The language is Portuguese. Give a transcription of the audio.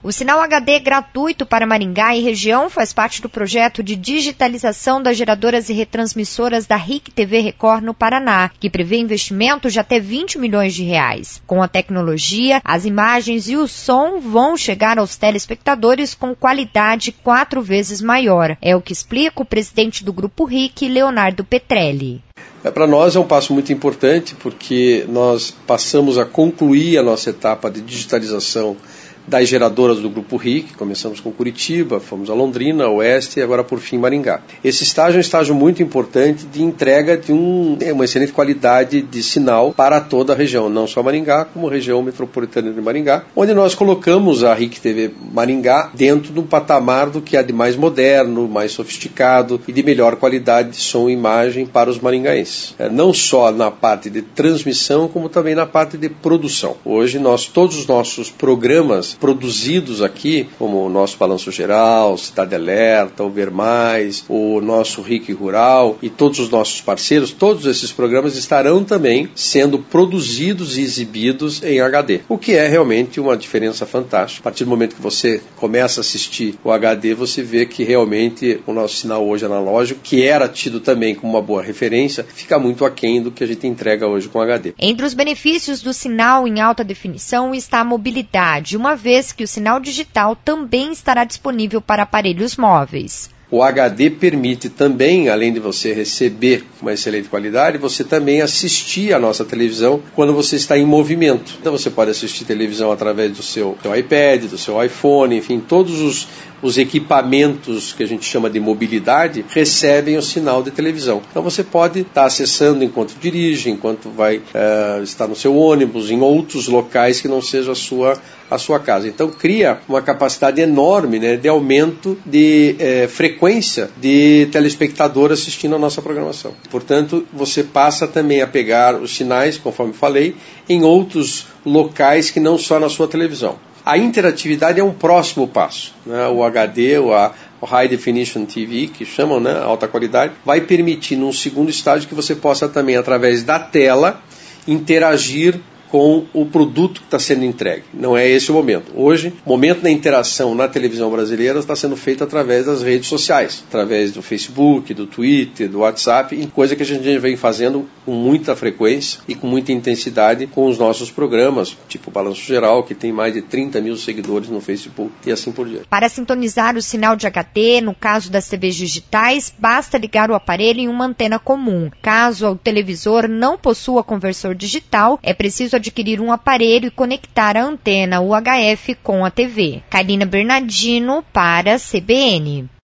O sinal HD gratuito para Maringá e região faz parte do projeto de digitalização das geradoras e retransmissoras da RIC TV Record no Paraná, que prevê investimentos de até 20 milhões de reais. Com a tecnologia, as imagens e o som vão chegar aos telespectadores com qualidade 4 vezes maior. É o que explica o presidente do Grupo RIC, Leonardo Petrelli. Para nós é um passo muito importante porque nós passamos a concluir a nossa etapa de digitalização das geradoras do Grupo RIC. Começamos com Curitiba, fomos a Londrina, Oeste e agora por fim Maringá. Esse estágio é um estágio muito importante de entrega de uma excelente qualidade de sinal para toda a região, não só Maringá, como região metropolitana de Maringá, onde nós colocamos a RIC TV Maringá dentro de um patamar do que há de mais moderno, mais sofisticado e de melhor qualidade de som e imagem para os maringaenses. Não só na parte de transmissão, como também na parte de produção. Hoje todos os nossos programas produzidos aqui, como o nosso Balanço Geral, Cidade Alerta, o Ver Mais, o nosso RIC Rural e todos os nossos parceiros, todos esses programas estarão também sendo produzidos e exibidos em HD, o que é realmente uma diferença fantástica. A partir do momento que você começa a assistir o HD, você vê que realmente o nosso sinal hoje analógico, que era tido também como uma boa referência, fica muito aquém do que a gente entrega hoje com HD. Entre os benefícios do sinal em alta definição está a mobilidade, uma vez que o sinal digital também estará disponível para aparelhos móveis. O HD permite também, além de você receber uma excelente qualidade, você também assistir a nossa televisão quando você está em movimento. Então você pode assistir televisão através do seu iPad, do seu iPhone, enfim, todos os equipamentos que a gente chama de mobilidade recebem o sinal de televisão. Então você pode estar acessando enquanto dirige, enquanto vai estar no seu ônibus, em outros locais que não seja a sua casa. Então cria uma capacidade enorme, né, de aumento de frequência de telespectador assistindo a nossa programação. Portanto, você passa também a pegar os sinais, conforme falei, em outros locais que não só na sua televisão. A interatividade é um próximo passo, né? O HD, o High Definition TV, que chamam, né, alta qualidade, vai permitir num segundo estágio que você possa também, através da tela, interagir com o produto que está sendo entregue. Não é esse o momento. Hoje, o momento da interação na televisão brasileira está sendo feito através das redes sociais, através do Facebook, do Twitter, do WhatsApp, coisa que a gente vem fazendo com muita frequência e com muita intensidade com os nossos programas, tipo o Balanço Geral, que tem mais de 30 mil seguidores no Facebook e assim por diante. Para sintonizar o sinal de HD, no caso das TVs digitais, basta ligar o aparelho em uma antena comum. Caso o televisor não possua conversor digital, é preciso adquirir um aparelho e conectar a antena UHF com a TV. Carolina Bernardino para a CBN.